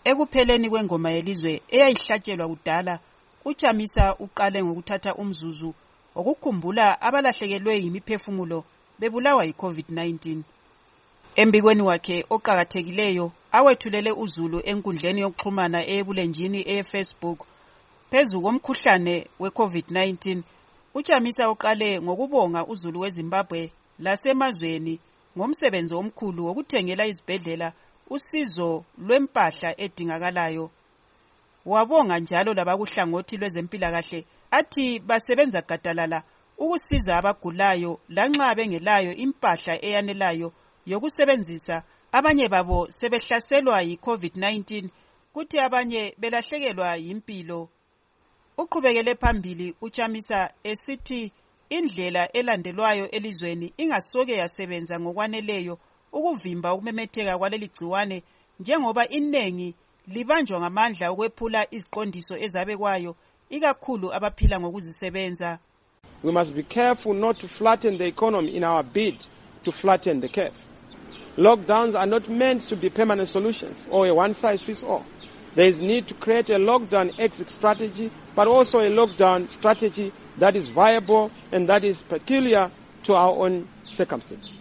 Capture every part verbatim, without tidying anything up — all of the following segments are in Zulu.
Ekupheleni kwengoma yelizwe eyayihlatshelwa kudala, uChamisa uqale ngokuthatha umzuzu okukhumbula abalahlekelwe yimiphefumulo bebulawa yi-COVID nineteen. Embikweni wakhe oqhakathekileyo awethulele uZulu enkundleni yokuxhumana eyebulenjini eFacebook phezu komkhuhlane we-COVID nineteen, uChamisa uqale ngokubonga uZulu weZimbabwe lasemazweni ngomsebenzi omkhulu wokuthengela izibhedlela usizo lwempahla edingakalayo. Wabonga njalo labakuhlangothi lwezempilakahle athi basebenza gadalala ukusiza abagulayo lanxa bengelayo impahla eyanelayo yokusebenzisa. Abanye babo sebehlaselwa yi-COVID nineteen kuthi abanye belahlekelwa yimpilo. Uqhubekele phambili uChamisa esithi indlela elandelwayo elizweni ingasoke yasebenza ngokwaneleyo ukuvimba ukumemetheka kwaleli gciwane, njengoba inengi libanjwa ngamandla ukwephula iziqondiso ezabekwayo, ikakhulu abaphila ngokuzisebenza. We must be careful not to flatten the economy in our bid to flatten the curve. Lockdowns are not meant to be permanent solutions or a one-size-fits-all. There is need to create a lockdown exit strategy, but also a lockdown strategy that is viable and that is peculiar to our own circumstances.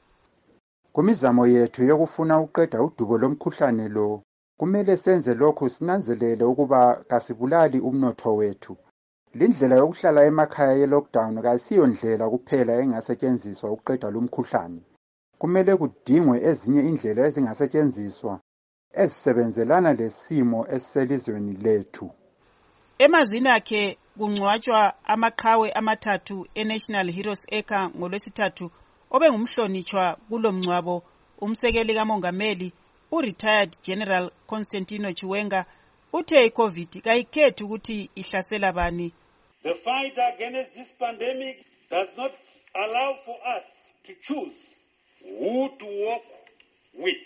Kumizamo yethu yokufuna uqeda udubo lomkhuhlane lo, kumele senze lokhu sinanzelele ukuba kasibulali umnotho wethu. Lindlela yokuhlala emakhaya ye-lockdown kayisiyo ndlela kuphela engasetshenziswa ukuqeda lumkhuhlane. Kumele kudingwe ezinye indlela ezingasetshenziswa ezisebenzelana lesimo esiselizweni lethu. Emazwini akhe kungcwatshwa amaqhawe amathathu eNational Heroes Acre ngolwesithathu obengumhlonitshwa kulo mngcwabo umsekeli kamongameli u-retired General Constantino Chiwenga uthe iCovid kayikhethi ukuthi ihlasela bani. The fight against this pandemic does not allow for us to choose who to walk with,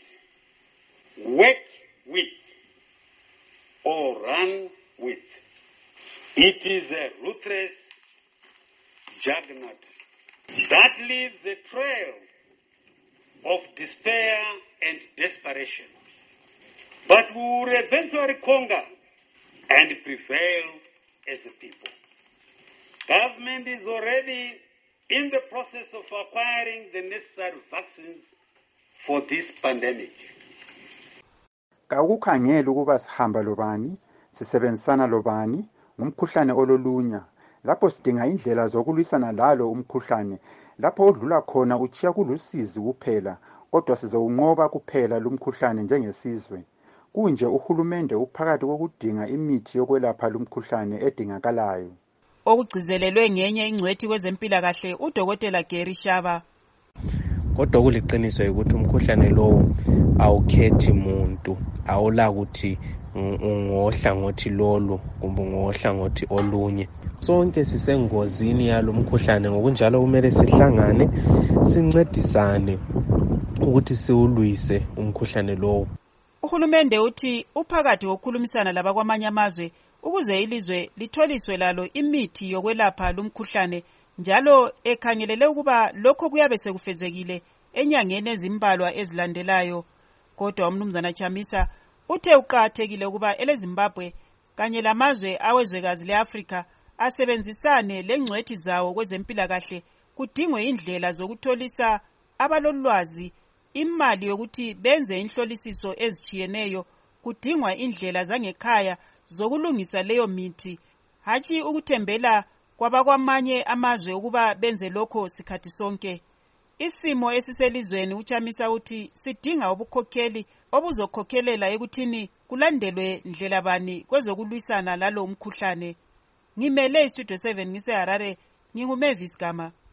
work with, or run with. It is a ruthless juggernaut that leaves a trail of despair and desperation. But we will eventually conquer and prevail as a people. Government is already in the process of acquiring the necessary vaccines for this pandemic. Kakukhangela ukuba sihamba lobani, sisebenzisana lobani ngumkhuhlane ololunya. Lapho sidinga indlela zokulwisana lalo umkhuhlane, lapho odlula khona uchiya kulusizi kuphela, kodwa sizowunqoba kuphela lumkhuhlane njengesizwe. Kunje uhulumende uphakathi kokudinga imithi yokwelapha lumkhuhlane edingakalayo. Okugcizelelwe ngenye ingcwethi kwezempilakahle uDokotela Gary Shaba. Kodwa kuliqiniso ukuthi umkhuhlane lowo awukhethi muntu, awula ukuthi ungohlangothi lolu kumbe ungohlangothi olunye. Sonke sisengozini yalo mkhuhlane, ngokunjalo kumele sihlangane sincedisane ukuthi siwulwise umkhuhlane lowo. Uhulumende uthi uphakathi kokukhulumisana labakwamanye amazwe ukuze ilizwe litholiswe lalo imithi yokwelapha lumkhuhlane, njalo ekhangelele ukuba lokho kuyabe sekufezekile enyangeni ezimbalwa ezilandelayo. Kodwa umnumzana Chamisa uthe uqathekile ukuba eleZimbabwe kanye lamazwe awezwekazi leAfrika asebenzisane lengcwethi zawo kwezempilakahle, kudingwe indlela zokutholisa abalolwazi imali yokuthi benze inhlolisiso ezichiyeneyo. Kudingwa indlela zangekhaya zokulungisa leyo mithi, hatshi ukuthembela kwabakwamanye amazwe ukuba benze lokho sikhathi sonke. Isimo esiselizweni uChamisa uthi sidinga ubukhokheli obuzokhokhelela ekuthini kulandelwe ndlela bani kwezokulwisana lalo umkhuhlane. Ngimele iStudio seven ngise Harare, nginguMavis Gama.